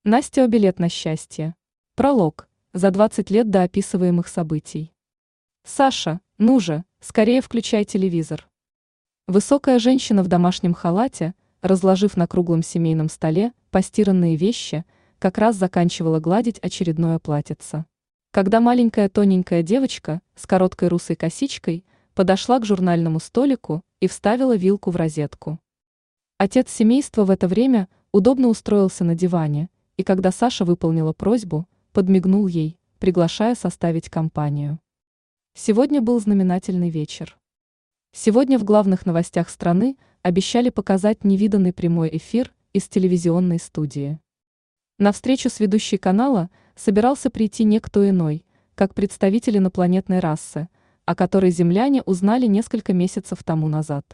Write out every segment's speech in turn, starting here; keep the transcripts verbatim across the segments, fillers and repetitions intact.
Настя о билет на счастье. Пролог. За двадцать лет до описываемых событий. Саша, ну же, скорее включай телевизор. Высокая женщина в домашнем халате, разложив на круглом семейном столе постиранные вещи, как раз заканчивала гладить очередное платьице. Когда маленькая тоненькая девочка с короткой русой косичкой подошла к журнальному столику и вставила вилку в розетку. Отец семейства в это время удобно устроился на диване, и когда Саша выполнила просьбу, подмигнул ей, приглашая составить компанию. Сегодня был знаменательный вечер. Сегодня в главных новостях страны обещали показать невиданный прямой эфир из телевизионной студии. На встречу с ведущей канала собирался прийти некто иной, как представитель инопланетной расы, о которой земляне узнали несколько месяцев тому назад.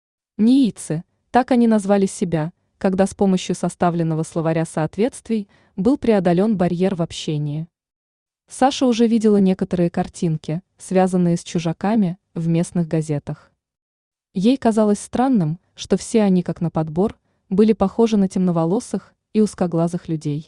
Нийцы, так они назвали себя, когда с помощью составленного словаря соответствий был преодолен барьер в общении. Саша уже видела некоторые картинки, связанные с чужаками, в местных газетах. Ей казалось странным, что все они, как на подбор, были похожи на темноволосых и узкоглазых людей.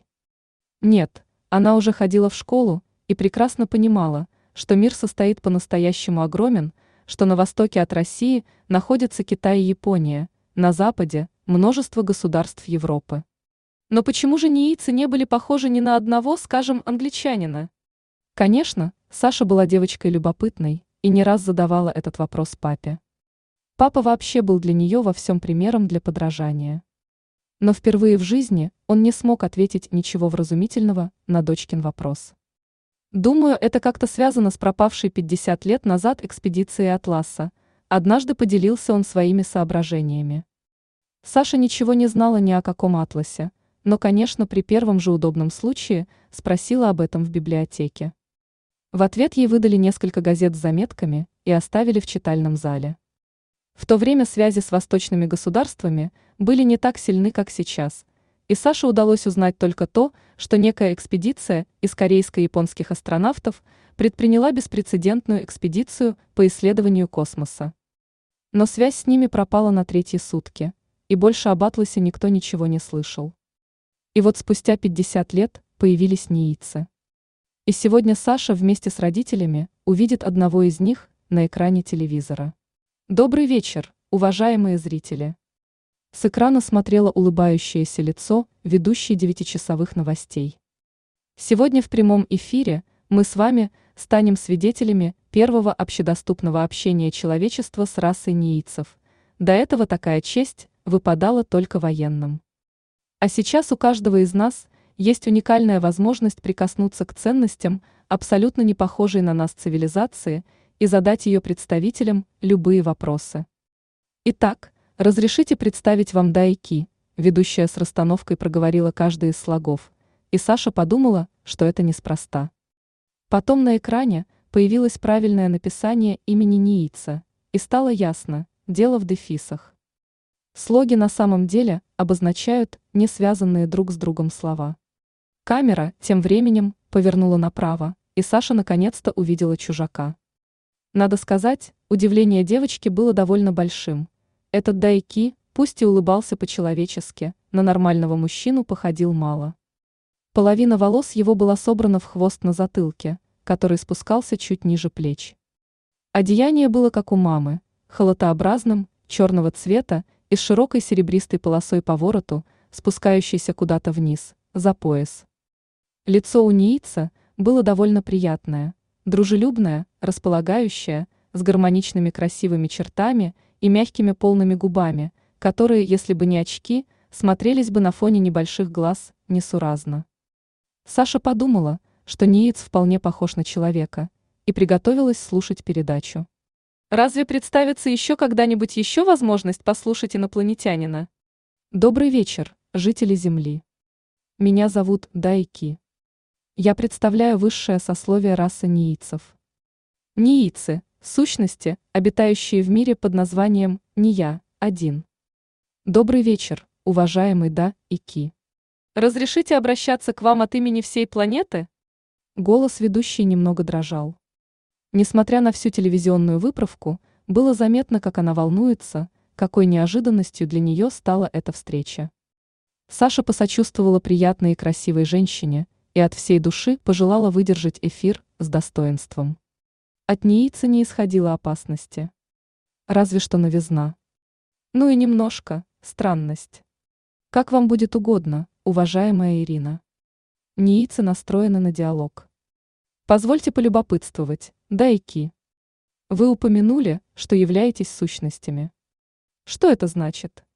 Нет, она уже ходила в школу и прекрасно понимала, что мир состоит по-настоящему огромен, что на востоке от России находятся Китай и Япония, на западе – множество государств Европы. Но почему же нийцы не были похожи ни на одного, скажем, англичанина? Конечно, Саша была девочкой любопытной и не раз задавала этот вопрос папе. Папа вообще был для нее во всем примером для подражания. Но впервые в жизни он не смог ответить ничего вразумительного на дочкин вопрос. Думаю, это как-то связано с пропавшей пятьдесят лет назад экспедицией Атласа. Однажды поделился он своими соображениями. Саша ничего не знала ни о каком атласе, но, конечно, при первом же удобном случае спросила об этом в библиотеке. В ответ ей выдали несколько газет с заметками и оставили в читальном зале. В то время связи с восточными государствами были не так сильны, как сейчас, и Саше удалось узнать только то, что некая экспедиция из корейско-японских астронавтов предприняла беспрецедентную экспедицию по исследованию космоса. Но связь с ними пропала на третьи сутки, и больше об атласе никто ничего не слышал. И вот спустя пятьдесят лет появились нийцы. И сегодня Саша вместе с родителями увидит одного из них на экране телевизора. Добрый вечер, уважаемые зрители. С экрана смотрело улыбающееся лицо ведущей девятичасовых новостей. Сегодня в прямом эфире мы с вами станем свидетелями первого общедоступного общения человечества с расой нийцев. До этого такая честь выпадала только военным. А сейчас у каждого из нас есть уникальная возможность прикоснуться к ценностям абсолютно не похожей на нас цивилизации и задать ее представителям любые вопросы. Итак, разрешите представить вам Дайки, ведущая с расстановкой проговорила каждый из слогов, и Саша подумала, что это неспроста. Потом на экране появилось правильное написание имени нийца, и стало ясно, дело в дефисах. Слоги на самом деле обозначают не связанные друг с другом слова. Камера тем временем повернула направо, и Саша наконец-то увидела чужака. Надо сказать, удивление девочки было довольно большим. Этот Дайки, пусть и улыбался по-человечески, на нормального мужчину походил мало. Половина волос его была собрана в хвост на затылке, который спускался чуть ниже плеч. Одеяние было как у мамы, холотообразным, черного цвета и с широкой серебристой полосой по вороту, спускающейся куда-то вниз, за пояс. Лицо у нийца было довольно приятное, дружелюбное, располагающее, с гармоничными красивыми чертами и мягкими полными губами, которые, если бы не очки, смотрелись бы на фоне небольших глаз несуразно. Саша подумала, что ниец вполне похож на человека, и приготовилась слушать передачу. Разве представится еще когда-нибудь еще возможность послушать инопланетянина? Добрый вечер, жители Земли. Меня зовут Дайки. Я представляю высшее сословие расы нийцев. Нийцы – сущности, обитающие в мире под названием Ния, один. Добрый вечер, уважаемый Дайки. Разрешите обращаться к вам от имени всей планеты? Голос ведущей немного дрожал. Несмотря на всю телевизионную выправку, было заметно, как она волнуется, какой неожиданностью для нее стала эта встреча. Саша посочувствовала приятной и красивой женщине и от всей души пожелала выдержать эфир с достоинством. От Ниицы не исходило опасности. Разве что новизна. Ну и немножко странность. Как вам будет угодно, уважаемая Ирина. Ниицы настроены на диалог. Позвольте полюбопытствовать, дайки. Вы упомянули, что являетесь сущностями. Что это значит?